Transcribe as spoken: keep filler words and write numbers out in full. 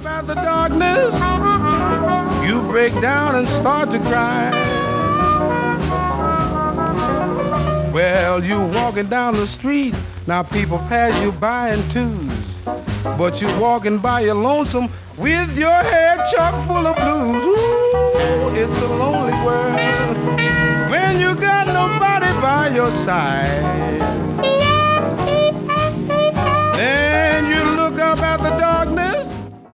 About the darkness, you break down and start to cry. Well, you walking down the street, now people pass you by in twos, but you walking by your lonesome with your head chock full of blues. Ooh, it's a lonely world when you got nobody by your side.